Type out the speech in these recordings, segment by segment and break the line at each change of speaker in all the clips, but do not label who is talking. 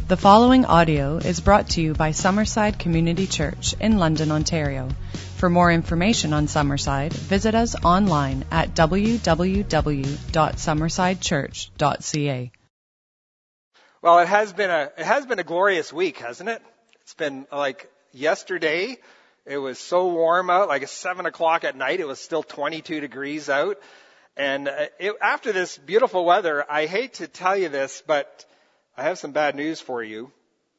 The following audio is brought to you by Summerside Community Church in London, Ontario. For more information on Summerside, visit us online at www.summersidechurch.ca.
Well, it has been a glorious week, hasn't it? It's been like yesterday. It was so warm out, like at 7 o'clock at night. It was still 22 degrees out. And after this beautiful weather, I hate to tell you this, but I have some bad news for you.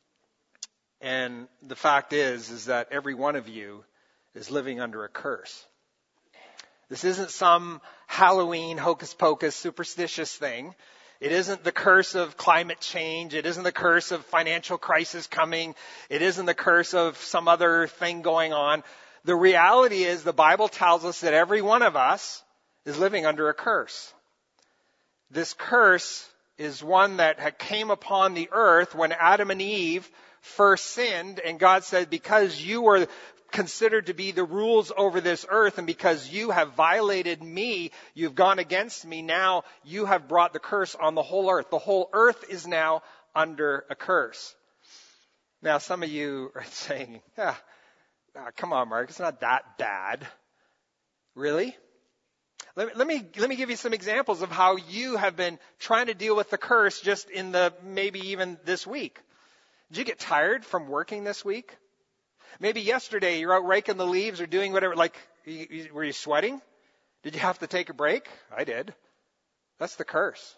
And the fact is that every one of you is living under a curse. This isn't some Halloween hocus pocus superstitious thing. It isn't the curse of climate change. It isn't the curse of financial crisis coming. It isn't the curse of some other thing going on. The reality is the Bible tells us that every one of us is living under a curse. This curse is one that came upon the earth when Adam and Eve first sinned, and God said, because you were considered to be the rules over this earth, and because you have violated me, you've gone against me, now you have brought the curse on the whole earth. The whole earth is now under a curse. Now, some of you are saying, come on, Mark, it's not that bad. Really? Let me give you some examples of how you have been trying to deal with the curse just in maybe even this week. Did you get tired from working this week? Maybe yesterday you're out raking the leaves or doing whatever, were you sweating? Did you have to take a break? I did. That's the curse.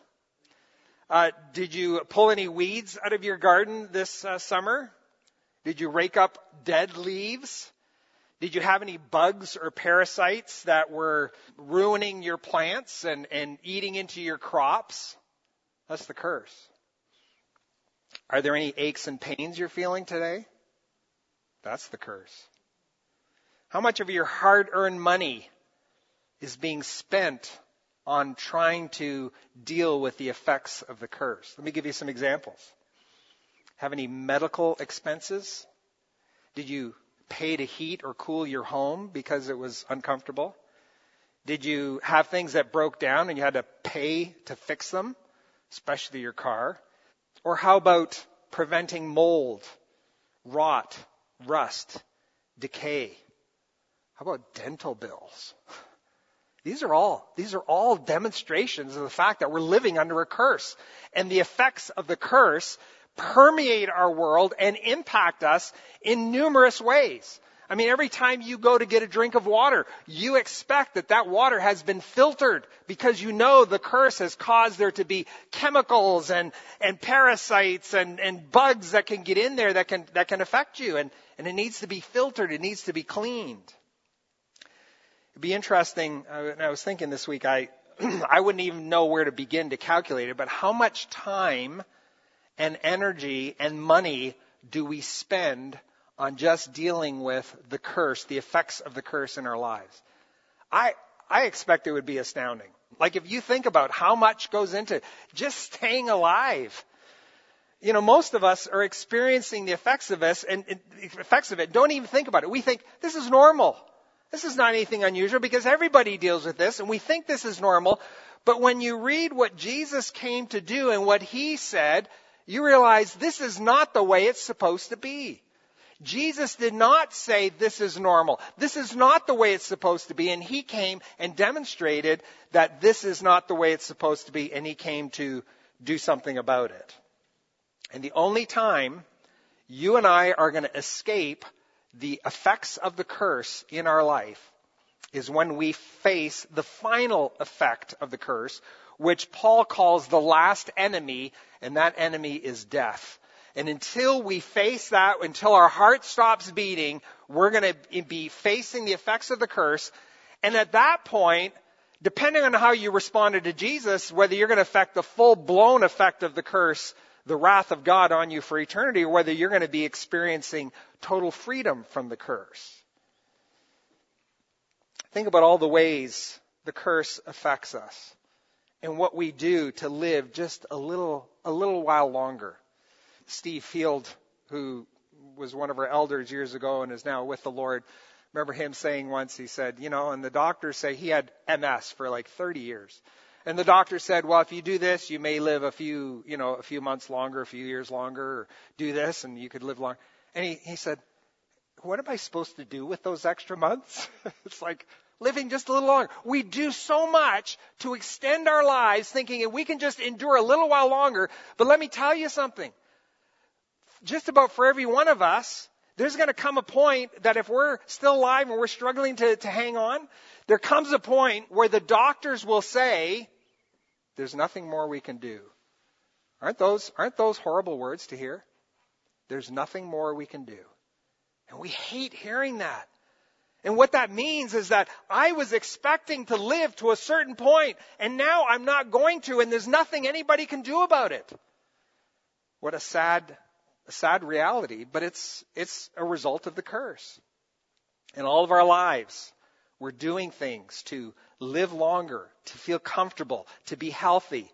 Did you pull any weeds out of your garden this summer? Did you rake up dead leaves? Did you have any bugs or parasites that were ruining your plants and eating into your crops? That's the curse. Are there any aches and pains you're feeling today? That's the curse. How much of your hard-earned money is being spent on trying to deal with the effects of the curse? Let me give you some examples. Have any medical expenses? Did you pay to heat or cool your home because it was uncomfortable? Did you have things that broke down and you had to pay to fix them, especially your car? Or how about preventing mold, rot, rust, decay? How about dental bills? These are all demonstrations of the fact that we're living under a curse. And the effects of the curse permeate our world and impact us in numerous ways. I mean, every time you go to get a drink of water, you expect that water has been filtered because you know the curse has caused there to be chemicals and parasites and bugs that can get in there that can affect you. And it needs to be filtered. It needs to be cleaned. It'd be interesting. I was thinking this week, I wouldn't even know where to begin to calculate it, but how much time and energy and money do we spend on just dealing with the curse, the effects of the curse in our lives? I expect it would be astounding. Like if you think about how much goes into just staying alive. You know, most of us are experiencing the effects of this and effects of it. Don't even think about it. We think this is normal. This is not anything unusual because everybody deals with this and we think this is normal. But when you read what Jesus came to do and what he said, you realize this is not the way it's supposed to be. Jesus did not say this is normal. This is not the way it's supposed to be. And he came and demonstrated that this is not the way it's supposed to be. And he came to do something about it. And the only time you and I are going to escape the effects of the curse in our life is when we face the final effect of the curse, which Paul calls the last enemy, and that enemy is death. And until we face that, until our heart stops beating, we're going to be facing the effects of the curse. And at that point, depending on how you responded to Jesus, whether you're going to affect the full-blown effect of the curse, the wrath of God on you for eternity, or whether you're going to be experiencing total freedom from the curse. Think about all the ways the curse affects us and what we do to live just a little while longer. Steve Field, who was one of our elders years ago and is now with the Lord, remember him saying once, he said, and the doctors say he had MS for like 30 years. And the doctor said, well, if you do this, you may live a few months longer, a few years longer, or do this and you could live long. And he said, what am I supposed to do with those extra months? It's like living just a little longer. We do so much to extend our lives thinking if we can just endure a little while longer. But let me tell you something. Just about for every one of us, there's going to come a point that if we're still alive and we're struggling to hang on, there comes a point where the doctors will say, there's nothing more we can do. Aren't those horrible words to hear? There's nothing more we can do. And we hate hearing that. And what that means is that I was expecting to live to a certain point, and now I'm not going to, and there's nothing anybody can do about it. What a sad reality, but it's a result of the curse. In all of our lives, we're doing things to live longer, to feel comfortable, to be healthy.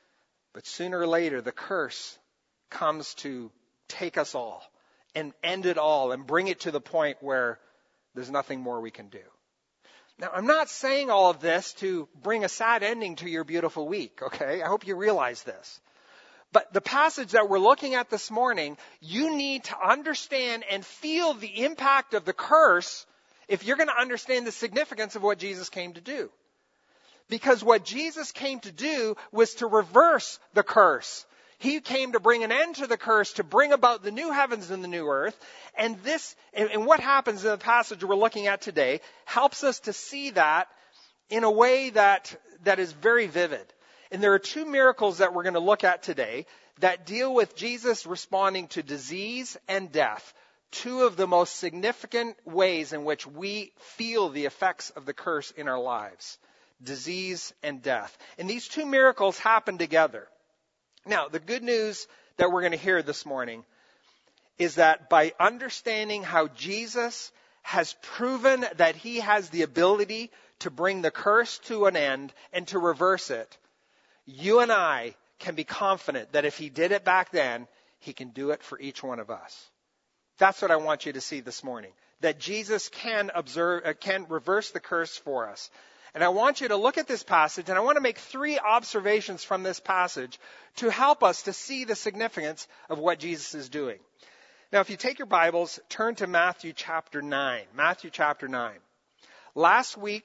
But sooner or later, the curse comes to take us all and end it all and bring it to the point where there's nothing more we can do. Now, I'm not saying all of this to bring a sad ending to your beautiful week, okay? I hope you realize this. But the passage that we're looking at this morning, you need to understand and feel the impact of the curse if you're going to understand the significance of what Jesus came to do. Because what Jesus came to do was to reverse the curse. He came to bring an end to the curse, to bring about the new heavens and the new earth. And what happens in the passage we're looking at today helps us to see that in a way that is very vivid. And there are two miracles that we're going to look at today that deal with Jesus responding to disease and death. Two of the most significant ways in which we feel the effects of the curse in our lives. Disease and death. And these two miracles happen together. Now, the good news that we're going to hear this morning is that by understanding how Jesus has proven that he has the ability to bring the curse to an end and to reverse it, you and I can be confident that if he did it back then, he can do it for each one of us. That's what I want you to see this morning, that Jesus can reverse the curse for us. And I want you to look at this passage, and I want to make 3 observations from this passage to help us to see the significance of what Jesus is doing. Now, if you take your Bibles, turn to Matthew chapter 9. Matthew chapter 9. Last week,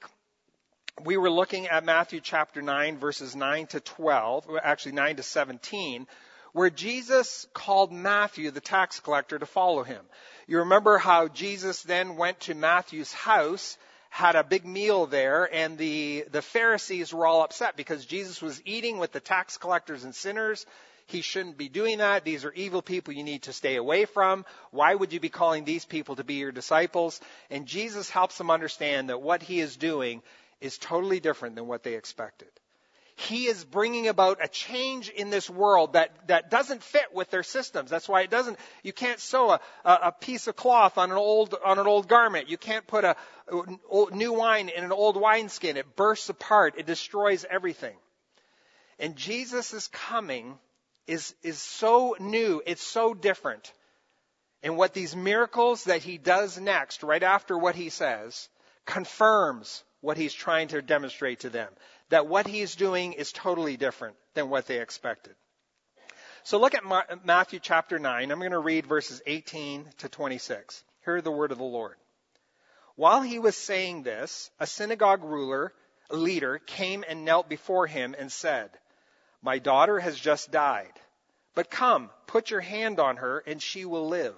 we were looking at Matthew chapter 9, verses 9 to 12, actually 9 to 17, where Jesus called Matthew, the tax collector, to follow him. You remember how Jesus then went to Matthew's house, had a big meal there, and the Pharisees were all upset because Jesus was eating with the tax collectors and sinners. He shouldn't be doing that. These are evil people you need to stay away from. Why would you be calling these people to be your disciples? And Jesus helps them understand that what he is doing is totally different than what they expected. He is bringing about a change in this world that doesn't fit with their systems. That's why you can't sew a piece of cloth on an old garment. You can't put a new wine in an old wineskin. It bursts apart. It destroys everything. And Jesus' coming is so new. It's so different. And what these miracles that he does next, right after what he says, confirms what he's trying to demonstrate to them. That what he's doing is totally different than what they expected. So look at Matthew chapter 9. I'm going to read verses 18 to 26. Hear the word of the Lord. While he was saying this, a synagogue leader came and knelt before him and said, "My daughter has just died, but come, put your hand on her and she will live."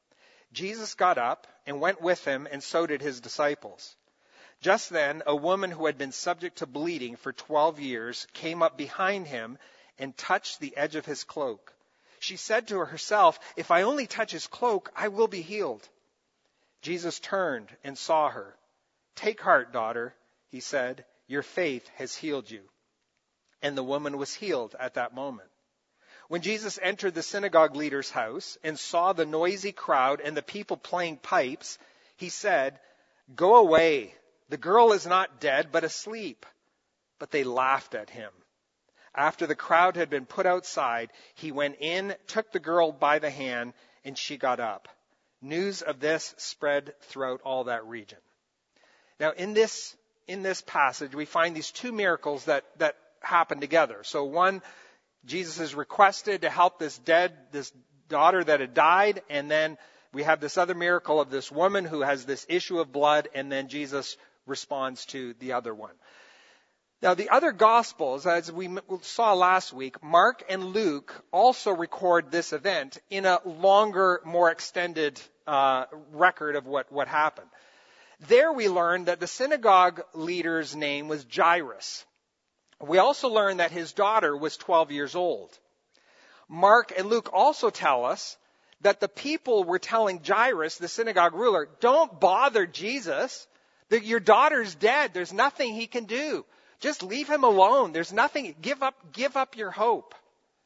Jesus got up and went with him, and so did his disciples. Just then, a woman who had been subject to bleeding for 12 years came up behind him and touched the edge of his cloak. She said to herself, "If I only touch his cloak, I will be healed." Jesus turned and saw her. "Take heart, daughter," he said, "your faith has healed you." And the woman was healed at that moment. When Jesus entered the synagogue leader's house and saw the noisy crowd and the people playing pipes, he said, "Go away. The girl is not dead, but asleep." But they laughed at him. After the crowd had been put outside, he went in, took the girl by the hand, and she got up. News of this spread throughout all that region. Now, in this passage, we find these 2 miracles that happen together. So one, Jesus is requested to help this daughter that had died, and then we have this other miracle of this woman who has this issue of blood, and then Jesus responds to the other one. Now, the other Gospels, as we saw last week, Mark and Luke also record this event in a longer, more extended record of what happened. There we learn that the synagogue leader's name was Jairus. We also learn that his daughter was 12 years old. Mark and Luke also tell us that the people were telling Jairus, the synagogue ruler, don't bother Jesus. Your daughter's dead. There's nothing he can do. Just leave him alone. There's nothing. Give up your hope.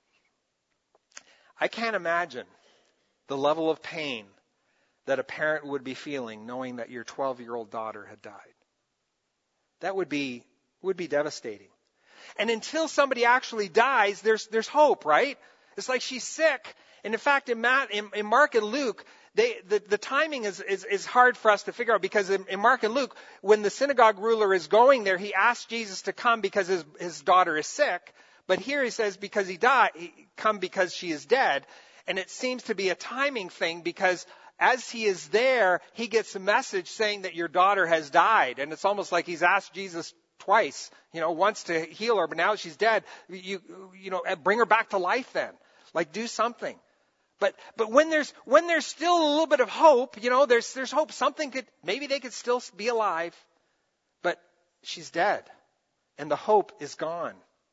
I can't imagine the level of pain that a parent would be feeling knowing that your 12-year-old daughter had died. That would be devastating. And until somebody actually dies, there's hope, right? It's like she's sick. And in fact, in Mark and Luke, the timing is hard for us to figure out, because in Mark and Luke, when the synagogue ruler is going there, he asks Jesus to come because his daughter is sick. But here he says because he died, come because she is dead. And it seems to be a timing thing, because as he is there, he gets a message saying that your daughter has died. And it's almost like he's asked Jesus twice, once to heal her, but now she's dead. Bring her back to life then. Like, do something. But when there's still a little bit of hope, there's hope. Maybe they could still be alive, but she's dead, and the hope is gone.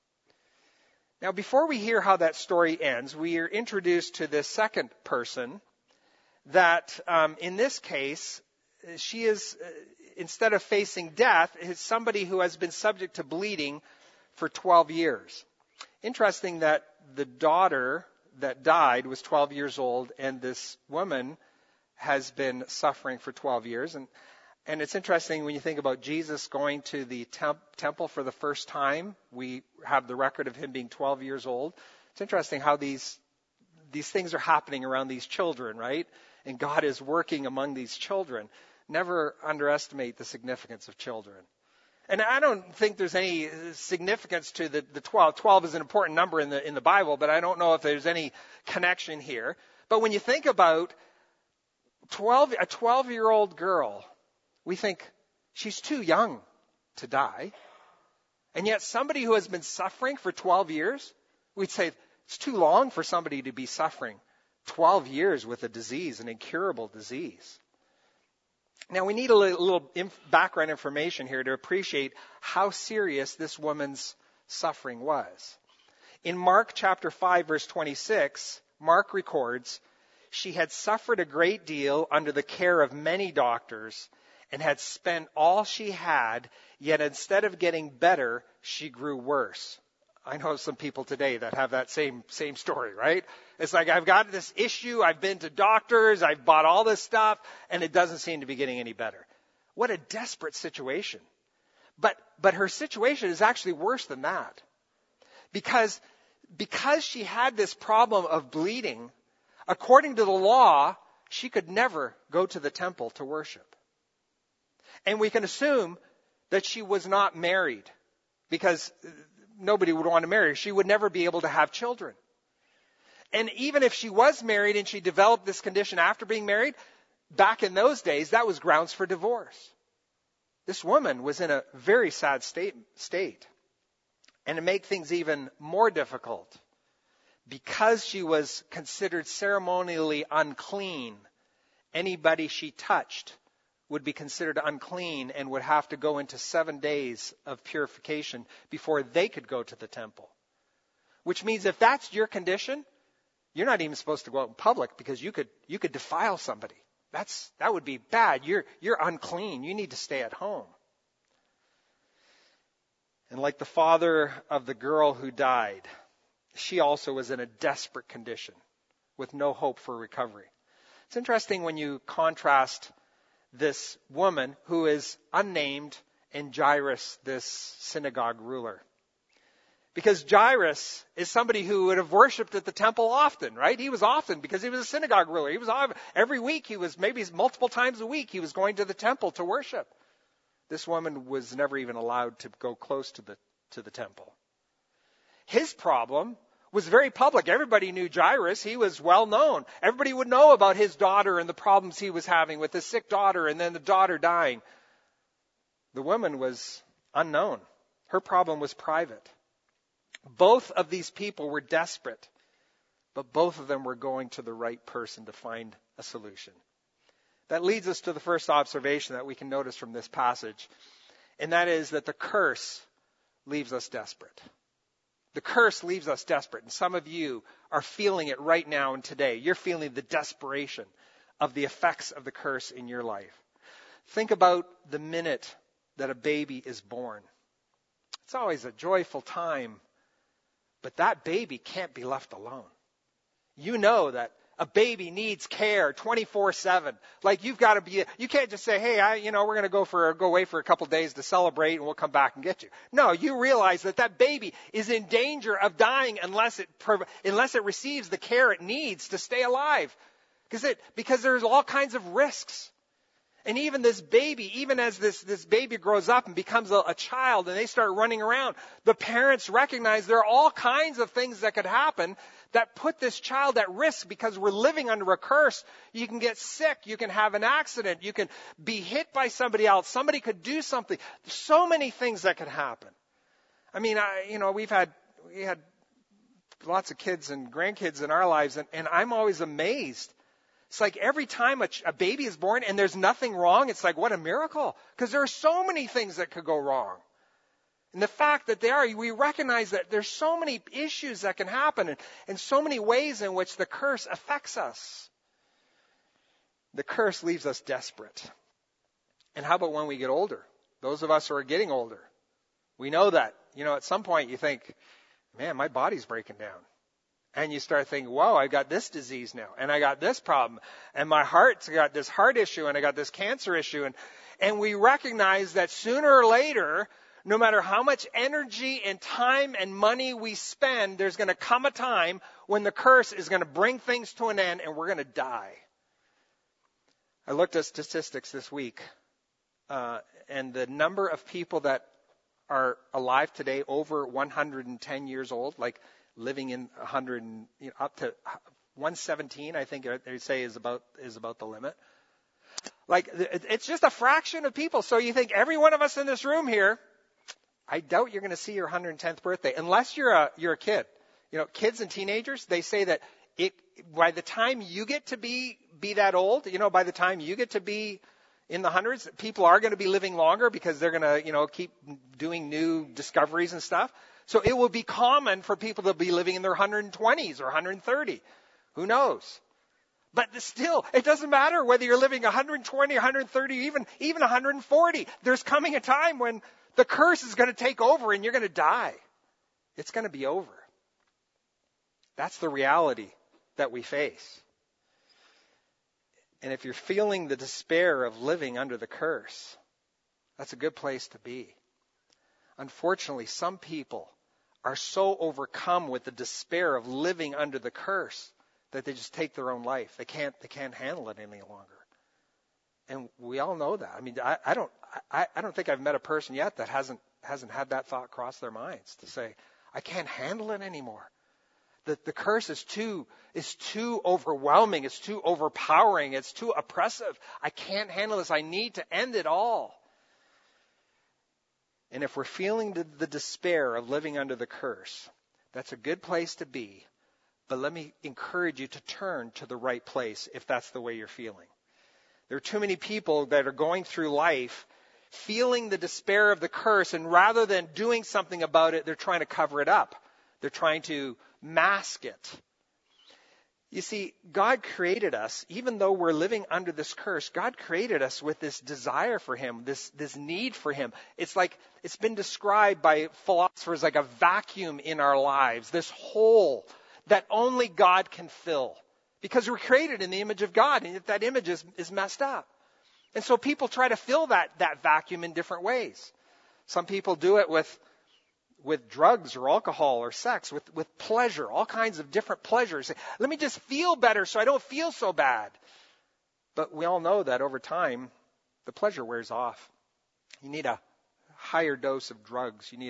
Now, before we hear how that story ends, we are introduced to this second person that, in this case, she is, instead of facing death, is somebody who has been subject to bleeding for 12 years. Interesting that the daughter that died was 12 years old, and this woman has been suffering for 12 years. And it's interesting when you think about Jesus going to the temple for the first time. We have the record of him being 12 years old. It's interesting how these things are happening around these children, right? And God is working among these children. Never underestimate the significance of children. And I don't think there's any significance to the 12. 12 is an important number in the Bible, but I don't know if there's any connection here. But when you think about a 12-year-old girl, we think she's too young to die. And yet somebody who has been suffering for 12 years, we'd say it's too long for somebody to be suffering 12 years with a disease, an incurable disease. Now, we need a little background information here to appreciate how serious this woman's suffering was. In Mark chapter 5, verse 26, Mark records, she had suffered a great deal under the care of many doctors and had spent all she had, yet instead of getting better, she grew worse. I know some people today that have that same story, right? It's like, I've got this issue, I've been to doctors, I've bought all this stuff, and it doesn't seem to be getting any better. What a desperate situation. But her situation is actually worse than that. Because she had this problem of bleeding, according to the law, she could never go to the temple to worship. And we can assume that she was not married, because nobody would want to marry her. She would never be able to have children. And even if she was married and she developed this condition after being married, back in those days, that was grounds for divorce. This woman was in a very sad state. And to make things even more difficult, because she was considered ceremonially unclean, anybody she touched would be considered unclean and would have to go into 7 days of purification before they could go to the temple. Which means if that's your condition, you're not even supposed to go out in public, because you could defile somebody. That would be bad. You're unclean. You need to stay at home. And like the father of the girl who died, she also was in a desperate condition with no hope for recovery. It's interesting when you contrast this woman who is unnamed and Jairus, this synagogue ruler. Because Jairus is somebody who would have worshipped at the temple often, right? He was often, because he was a synagogue ruler. He was every week, he was maybe multiple times a week, he was going to the temple to worship. This woman was never even allowed to go close to the temple. His problem was very public. Everybody knew Jairus. He was well known. Everybody would know about his daughter and the problems he was having with his sick daughter and then the daughter dying. The woman was unknown. Her problem was private. Both of these people were desperate, but both of them were going to the right person to find a solution. That leads us to the first observation that we can notice from this passage, and that is that the curse leaves us desperate. The curse leaves us desperate, and some of you are feeling it right now and today. You're feeling the desperation of the effects of the curse in your life. Think about the minute that a baby is born. It's always a joyful time, but that baby can't be left alone. You know that a baby needs care 24/7. Like you can't just say, hey, we're going to go away for a couple days to celebrate and we'll come back and get you. No, you realize that baby is in danger of dying unless it receives the care it needs to stay alive. Because there's all kinds of risks. And even this baby, even as this baby grows up and becomes a child and they start running around, the parents recognize there are all kinds of things that could happen that put this child at risk because we're living under a curse. You can get sick. You can have an accident. You can be hit by somebody else. Somebody could do something. There's so many things that could happen. I mean, we had lots of kids and grandkids in our lives, and I'm always amazed. It's like every time a baby is born and there's nothing wrong, it's like, what a miracle. Because there are so many things that could go wrong. And the fact that we recognize that there's so many issues that can happen and so many ways in which the curse affects us. The curse leaves us desperate. And how about when we get older? Those of us who are getting older, we know that, at some point you think, man, my body's breaking down. And you start thinking, whoa, I got this disease now, and I got this problem, and my heart's got this heart issue, and I got this cancer issue. And we recognize that sooner or later, no matter how much energy and time and money we spend, there's going to come a time when the curse is going to bring things to an end, and we're going to die. I looked at statistics this week, and the number of people that are alive today over 110 years old, like living in 100, up to 117, I think they say is about the limit. Like, it's just a fraction of people. So you think every one of us in this room here, I doubt you're going to see your 110th birthday unless you're a kid. Kids and teenagers, they say that by the time you get to be that old, by the time you get to be in the hundreds, people are going to be living longer because they're going to, keep doing new discoveries and stuff. So it will be common for people to be living in their 120s or 130. Who knows? But still, it doesn't matter whether you're living 120, 130, even 140. There's coming a time when the curse is going to take over and you're going to die. It's going to be over. That's the reality that we face. And if you're feeling the despair of living under the curse, that's a good place to be. Unfortunately, some people are so overcome with the despair of living under the curse that they just take their own life. They can't handle it any longer. And we all know that. I mean, I don't think I've met a person yet that hasn't had that thought cross their minds to say, I can't handle it anymore. The curse is too overwhelming. It's too overpowering. It's too oppressive. I can't handle this. I need to end it all. And if we're feeling the despair of living under the curse, that's a good place to be. But let me encourage you to turn to the right place if that's the way you're feeling. There are too many people that are going through life feeling the despair of the curse, and rather than doing something about it, they're trying to cover it up. They're trying to mask it. You see, God created us, even though we're living under this curse, God created us with this desire for Him, this need for Him. It's like, it's been described by philosophers like a vacuum in our lives, this hole that only God can fill. Because we're created in the image of God, and yet that image is messed up. And so people try to fill that vacuum in different ways. Some people do it with drugs or alcohol or sex, with pleasure, all kinds of different pleasures. Let me just feel better so I don't feel so bad. But we all know that over time, the pleasure wears off. You need a higher dose of drugs. You need a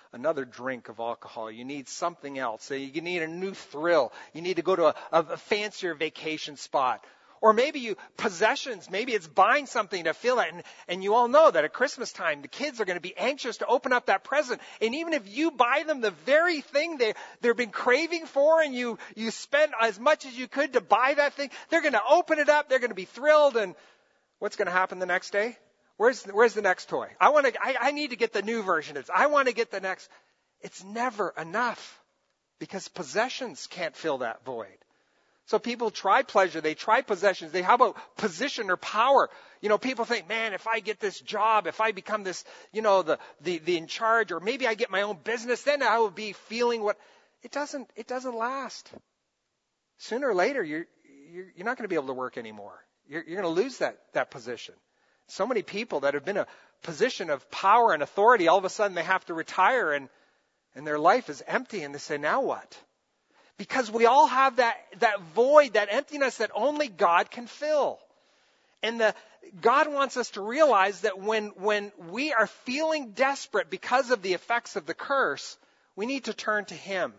another drink of alcohol. You need something else. You need a new thrill. You need to go to a fancier vacation spot. Or maybe possessions, maybe it's buying something to feel that. And you all know that at Christmas time, the kids are going to be anxious to open up that present. And even if you buy them the very thing they've been craving for, and you spend as much as you could to buy that thing, they're going to open it up, they're going to be thrilled, and what's going to happen the next day? Where's the next toy? I need to get the new version. I want to get the next. It's never enough, because possessions can't fill that void. So people try pleasure, they try possessions. How about position or power? People think, man, if I get this job, if I become this, the in charge, or maybe I get my own business, then I will be feeling what. It doesn't last. Sooner or later, you're not going to be able to work anymore. You're going to lose that position. So many people that have been a position of power and authority, all of a sudden they have to retire, and their life is empty, and they say, now what? Because we all have that void, that emptiness that only God can fill. And God wants us to realize that when we are feeling desperate because of the effects of the curse, we need to turn to Him.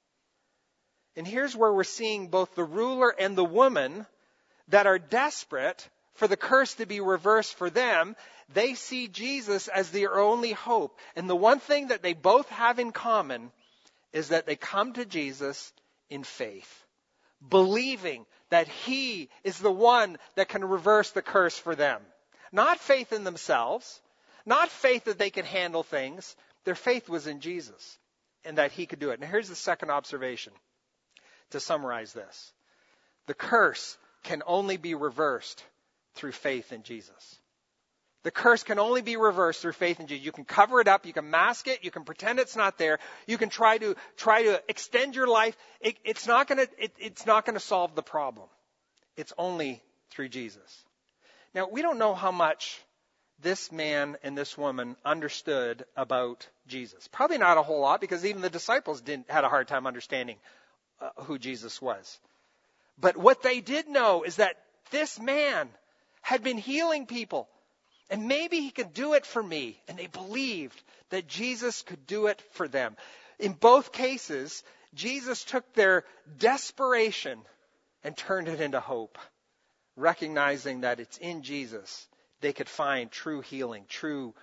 And here's where we're seeing both the ruler and the woman that are desperate for the curse to be reversed for them. They see Jesus as their only hope. And the one thing that they both have in common is that they come to Jesus in faith, believing that He is the one that can reverse the curse for them. Not faith in themselves, not faith that they can handle things. Their faith was in Jesus and that He could do it. Now here's the second observation to summarize this. The curse can only be reversed through faith in Jesus. The curse can only be reversed through faith in Jesus. You can cover it up, you can mask it, you can pretend it's not there, you can try to extend your life. It's not going to solve the problem. It's only through Jesus. Now, we don't know how much this man and this woman understood about Jesus. Probably not a whole lot, because even the disciples had a hard time understanding who Jesus was. But what they did know is that this man had been healing people. And maybe He could do it for me. And they believed that Jesus could do it for them. In both cases, Jesus took their desperation and turned it into hope, recognizing that it's in Jesus they could find true healing, true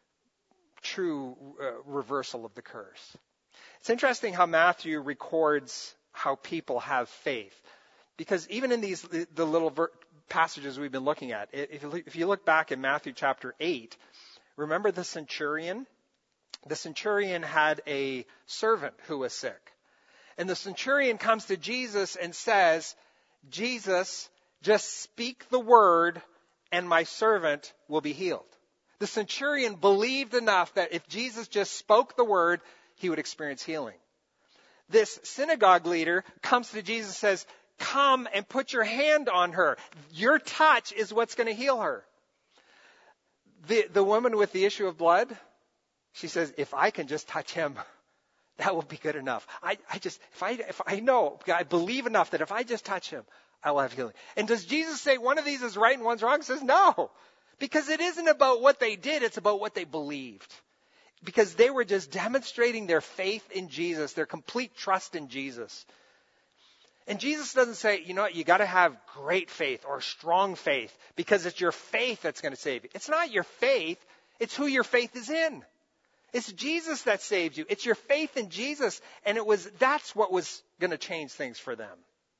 reversal of the curse. It's interesting how Matthew records how people have faith, because even in the little passages we've been looking at, if you look back in Matthew chapter 8, remember the centurion? The centurion had a servant who was sick. And the centurion comes to Jesus and says, Jesus, just speak the word and my servant will be healed. The centurion believed enough that if Jesus just spoke the word, he would experience healing. This synagogue leader comes to Jesus and says, come and put your hand on her. Your touch is what's going to heal her. The woman with the issue of blood, she says, if I can just touch him, that will be good enough. I believe enough that if I just touch him, I will have healing. And does Jesus say one of these is right and one's wrong? He says no. Because it isn't about what they did, it's about what they believed. Because they were just demonstrating their faith in Jesus, their complete trust in Jesus. And Jesus doesn't say, you know what, you got to have great faith or strong faith because it's your faith that's going to save you. It's not your faith, it's who your faith is in. It's Jesus that saves you. It's your faith in Jesus. And that's what was going to change things for them.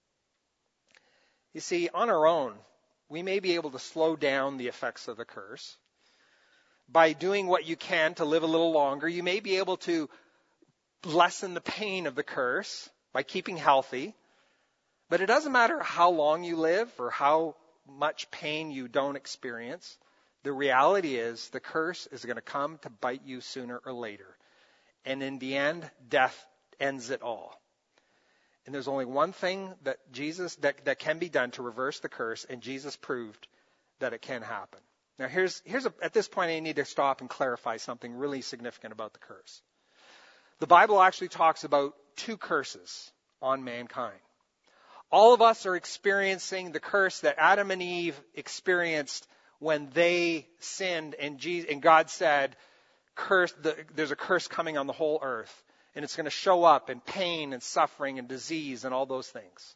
You see, on our own, we may be able to slow down the effects of the curse. By doing what you can to live a little longer, you may be able to lessen the pain of the curse by keeping healthy. But it doesn't matter how long you live or how much pain you don't experience. The reality is the curse is going to come to bite you sooner or later. And in the end, death ends it all. And there's only one thing that that can be done to reverse the curse, and Jesus proved that it can happen. Now at this point I need to stop and clarify something really significant about the curse. The Bible actually talks about two curses on mankind. All of us are experiencing the curse that Adam and Eve experienced when they sinned, and God said, there's a curse coming on the whole earth. And it's going to show up in pain and suffering and disease and all those things.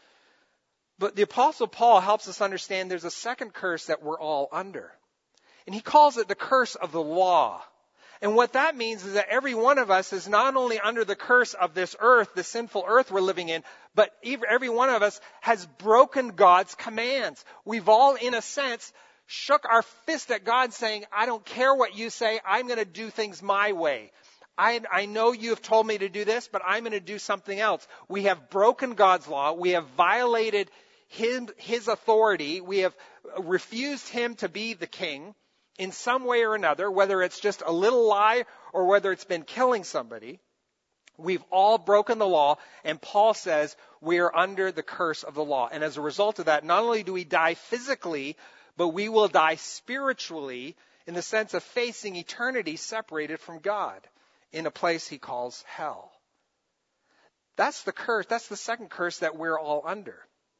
But the Apostle Paul helps us understand there's a second curse that we're all under. And he calls it the curse of the law. And what that means is that every one of us is not only under the curse of this earth, the sinful earth we're living in, but every one of us has broken God's commands. We've all, in a sense, shook our fist at God saying, I don't care what you say, I'm going to do things my way. I know you have told me to do this, but I'm going to do something else. We have broken God's law. We have violated his authority. We have refused him to be the king in some way or another, whether it's just a little lie or whether it's been killing somebody. We've all broken the law, and Paul says we are under the curse of the law. And as a result of that, not only do we die physically, but we will die spiritually in the sense of facing eternity separated from God in a place he calls hell. That's the curse. That's the second curse that we're all under.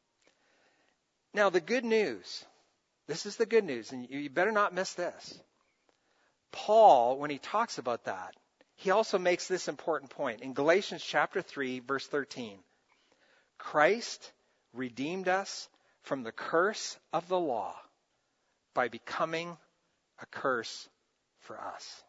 Now, the good news, this is the good news, and you better not miss this. Paul, when he talks about that, he also makes this important point. In Galatians chapter 3, verse 13, Christ redeemed us from the curse of the law by becoming a curse for us.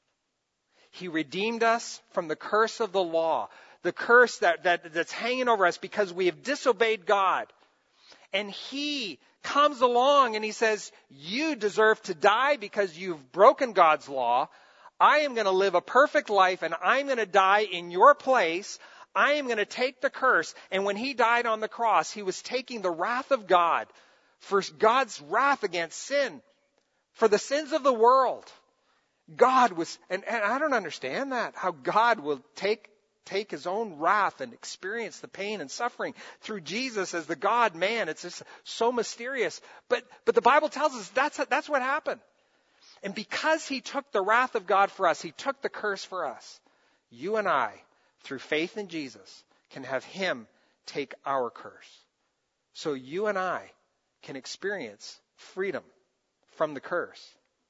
He redeemed us from the curse of the law, the curse that's hanging over us because we have disobeyed God. And he comes along and he says, you deserve to die because you've broken God's law. I am going to live a perfect life and I'm going to die in your place. I am going to take the curse. And when he died on the cross, he was taking the wrath of God for God's wrath against sin, for the sins of the world. God was, and I don't understand that, how God will take his own wrath and experience the pain and suffering through Jesus as the God-man. It's just so mysterious. But the Bible tells us that's what happened. And because he took the wrath of God for us, he took the curse for us, you and I, through faith in Jesus, can have him take our curse. So you and I can experience freedom from the curse.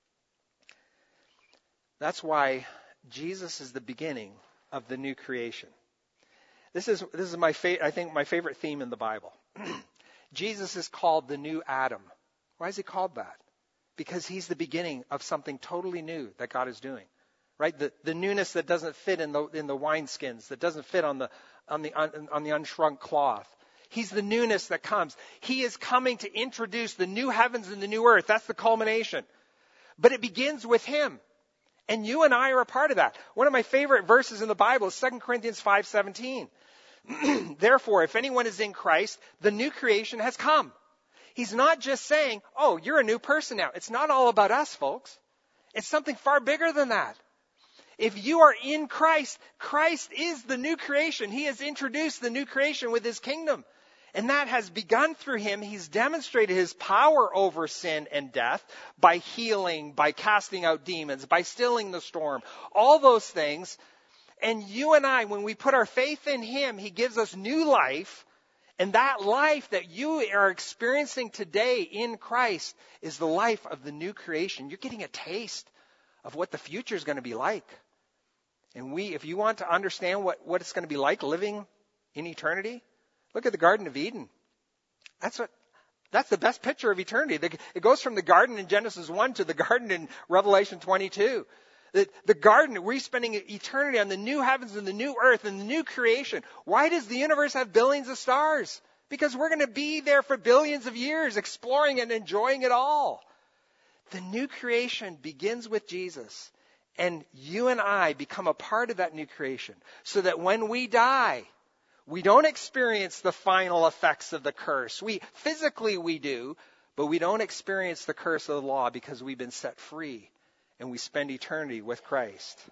That's why Jesus is the beginning of the new creation. This is my favorite theme in the Bible. Jesus is called the new Adam. Why is he called that? Because he's the beginning of something totally new that God is doing. Right? The newness that doesn't fit in the wineskins, that doesn't fit on the unshrunk cloth. He's the newness that comes. He is coming to introduce the new heavens and the new earth. That's the culmination. But it begins with him. And you and I are a part of that. One of my favorite verses in the Bible is 2 Corinthians 5:17. Therefore, if anyone is in Christ, the new creation has come. He's not just saying, oh, you're a new person now. It's not all about us, folks. It's something far bigger than that. If you are in Christ, Christ is the new creation. He has introduced the new creation with his kingdom. And that has begun through him. He's demonstrated his power over sin and death by healing, by casting out demons, by stilling the storm, all those things. And you and I, when we put our faith in him, he gives us new life. And that life that you are experiencing today in Christ is the life of the new creation. You're getting a taste of what the future is going to be like. And if you want to understand what it's going to be like living in eternity, look at the Garden of Eden. That's the best picture of eternity. It goes from the garden in Genesis 1 to the garden in Revelation 22. The garden, we're spending eternity on the new heavens and the new earth and the new creation. Why does the universe have billions of stars? Because we're going to be there for billions of years exploring and enjoying it all. The new creation begins with Jesus. And you and I become a part of that new creation. So that when we die, we don't experience the final effects of the curse. Physically we do, but we don't experience the curse of the law because we've been set free and we spend eternity with Christ.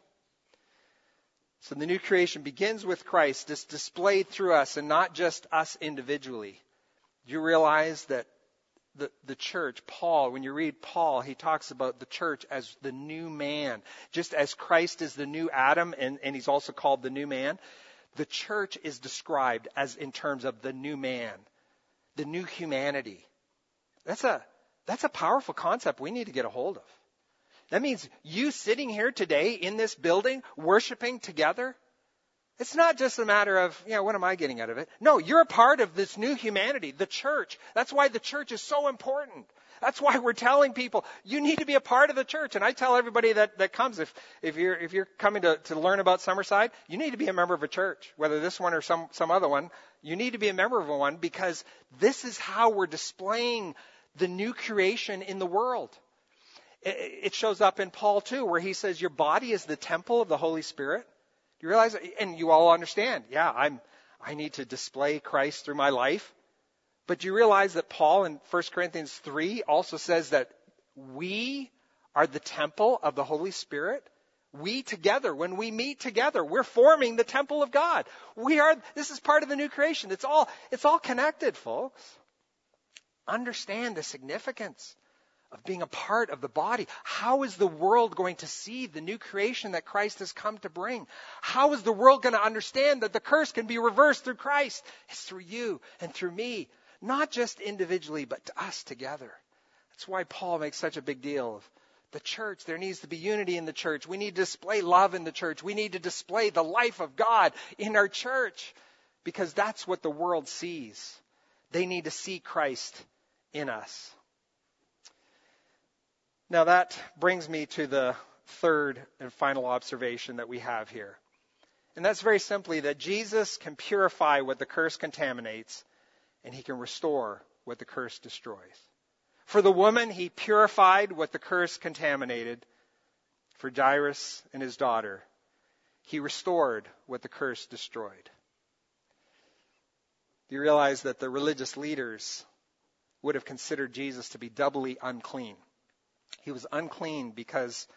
So the new creation begins with Christ. It's displayed through us and not just us individually. Do you realize that the church, Paul, when you read Paul, he talks about the church as the new man. Just as Christ is the new Adam and he's also called the new man. The church is described as in terms of the new man, the new humanity. That's a powerful concept we need to get a hold of. That means you sitting here today in this building, worshiping together. It's not just a matter of, what am I getting out of it? No, you're a part of this new humanity, the church. That's why the church is so important. That's why we're telling people, you need to be a part of the church. And I tell everybody that comes, if you're coming to learn about Summerside, you need to be a member of a church, whether this one or some other one. You need to be a member of one, because this is how we're displaying the new creation in the world. It shows up in Paul too, where he says your body is the temple of the Holy Spirit. Do you realize, and you all understand, I need to display Christ through my life. But do you realize that Paul in 1 Corinthians 3 also says that we are the temple of the Holy Spirit? We together, when we meet together, we're forming the temple of God. This is part of the new creation. It's all connected, folks. Understand the significance of being a part of the body. How is the world going to see the new creation that Christ has come to bring? How is the world going to understand that the curse can be reversed through Christ? It's through you and through me, not just individually, but to us together. That's why Paul makes such a big deal of the church. There needs to be unity in the church. We need to display love in the church. We need to display the life of God in our church, because that's what the world sees. They need to see Christ in us. Now that brings me to the third and final observation that we have here. And that's very simply that Jesus can purify what the curse contaminates, and he can restore what the curse destroys. For the woman, he purified what the curse contaminated. For Jairus and his daughter, he restored what the curse destroyed. Do you realize that the religious leaders would have considered Jesus to be doubly unclean? He was unclean because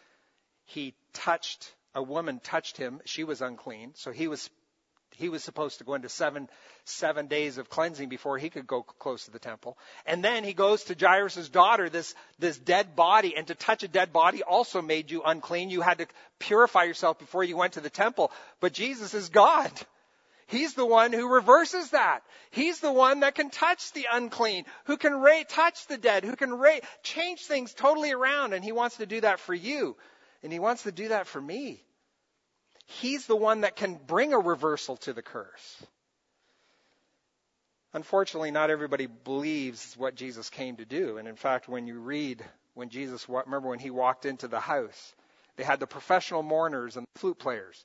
a woman touched him. She was unclean. So he was supposed to go into seven days of cleansing before he could go close to the temple. And then he goes to Jairus' daughter, this dead body, and to touch a dead body also made you unclean. You had to purify yourself before you went to the temple. But Jesus is God. He's the one who reverses that. He's the one that can touch the unclean, who can touch the dead, who can change things totally around. And he wants to do that for you. And he wants to do that for me. He's the one that can bring a reversal to the curse. Unfortunately, not everybody believes what Jesus came to do. And in fact, when you read when he walked into the house, they had the professional mourners and the flute players.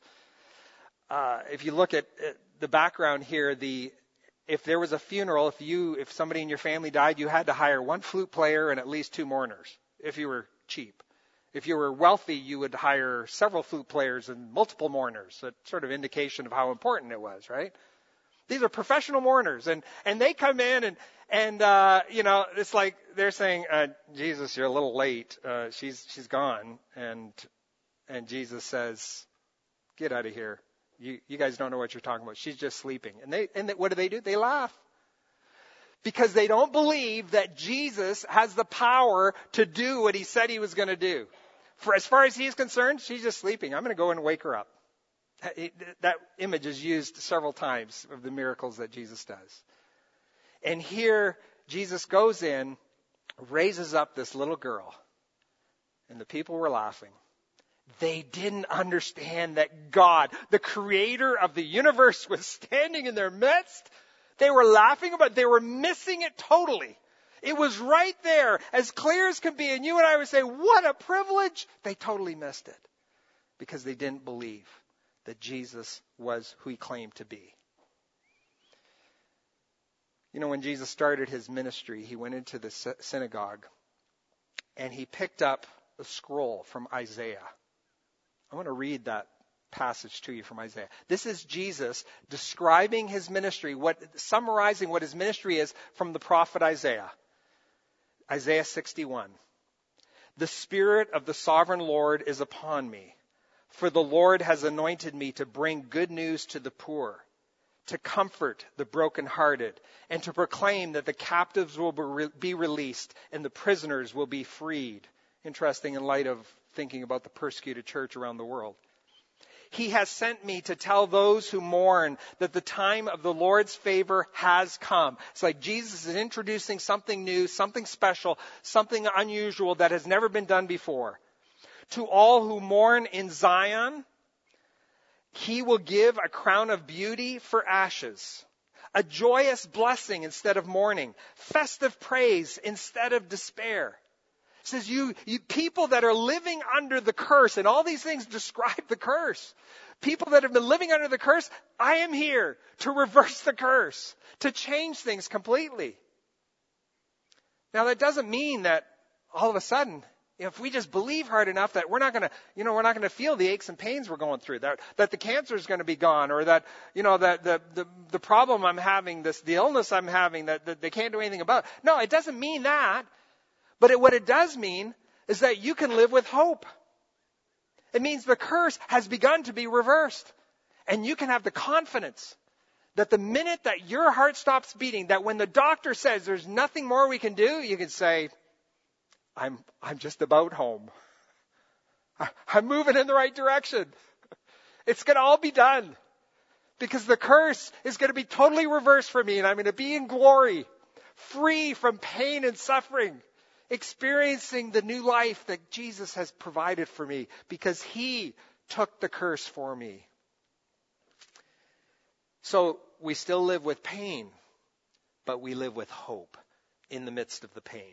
If you look at the background here, if there was a funeral, if somebody in your family died, you had to hire one flute player and at least two mourners, if you were cheap. If you were wealthy, you would hire several flute players and multiple mourners. A sort of indication of how important it was, right? These are professional mourners, and they come in and it's like they're saying, Jesus, you're a little late. She's gone, and Jesus says, get out of here. You guys don't know what you're talking about. She's just sleeping. And what do? They laugh. Because they don't believe that Jesus has the power to do what he said he was going to do. For as far as he's concerned, she's just sleeping. I'm going to go and wake her up. That image is used several times of the miracles that Jesus does. And here, Jesus goes in, raises up this little girl. And the people were laughing. They didn't understand that God, the creator of the universe, was standing in their midst. They were laughing about it. They were missing it totally. It was right there, as clear as can be. And you and I would say, what a privilege. They totally missed it because they didn't believe that Jesus was who he claimed to be. When Jesus started his ministry, he went into the synagogue and he picked up a scroll from Isaiah. I want to read that passage to you from Isaiah. This is Jesus describing his ministry, summarizing what his ministry is from the prophet Isaiah. Isaiah 61. The Spirit of the Sovereign Lord is upon me, for the Lord has anointed me to bring good news to the poor, to comfort the brokenhearted, and to proclaim that the captives will be released and the prisoners will be freed. Interesting in light of thinking about the persecuted church around the world. He has sent me to tell those who mourn that the time of the Lord's favor has come. It's like Jesus is introducing something new, something special, something unusual that has never been done before. To all who mourn in Zion, he will give a crown of beauty for ashes, a joyous blessing instead of mourning, festive praise instead of despair. It says you people that are living under the curse, and all these things describe the curse. People that have been living under the curse, I am here to reverse the curse, to change things completely. Now that doesn't mean that all of a sudden, if we just believe hard enough that we're not going to feel the aches and pains we're going through, that the cancer is going to be gone, or that, that the problem I'm having, the illness I'm having, that they can't do anything about. No, it doesn't mean that. But what it does mean is that you can live with hope. It means the curse has begun to be reversed. And you can have the confidence that the minute that your heart stops beating, that when the doctor says there's nothing more we can do, you can say, I'm just about home. I'm moving in the right direction. It's going to all be done. Because the curse is going to be totally reversed for me, and I'm going to be in glory, free from pain and suffering, experiencing the new life that Jesus has provided for me because he took the curse for me. So we still live with pain, but we live with hope in the midst of the pain.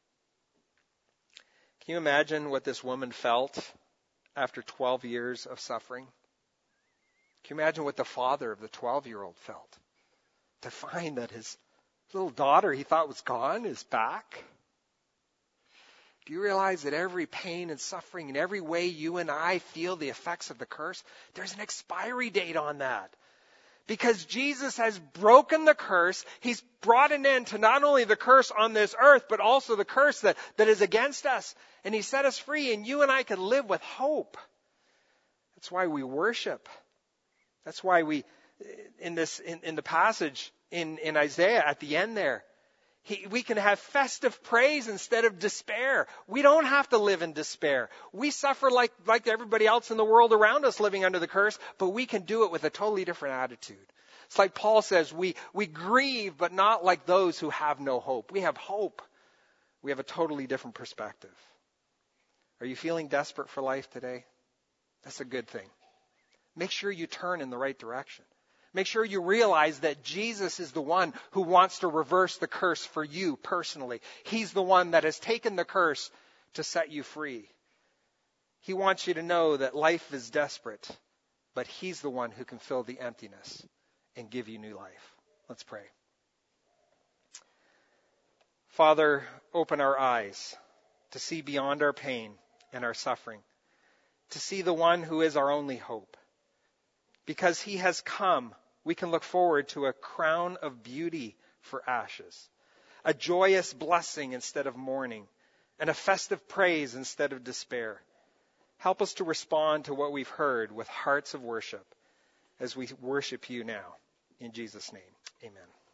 Can you imagine what this woman felt after 12 years of suffering? Can you imagine what the father of the 12-year-old felt to find that his little daughter he thought was gone is back? Do you realize that every pain and suffering and every way you and I feel the effects of the curse, there's an expiry date on that? Because Jesus has broken the curse. He's brought an end to not only the curse on this earth, but also the curse that is against us. And he set us free, and you and I can live with hope. That's why we worship. That's why we, in the passage in Isaiah at the end there, we can have festive praise instead of despair. We don't have to live in despair. We suffer like everybody else in the world around us living under the curse, but we can do it with a totally different attitude. It's like Paul says, we grieve, but not like those who have no hope. We have hope. We have a totally different perspective. Are you feeling desperate for life today? That's a good thing. Make sure you turn in the right direction. Make sure you realize that Jesus is the one who wants to reverse the curse for you personally. He's the one that has taken the curse to set you free. He wants you to know that life is desperate, but he's the one who can fill the emptiness and give you new life. Let's pray. Father, open our eyes to see beyond our pain and our suffering, to see the one who is our only hope. Because he has come, we can look forward to a crown of beauty for ashes, a joyous blessing instead of mourning, and a festive praise instead of despair. Help us to respond to what we've heard with hearts of worship as we worship you now. In Jesus' name, amen.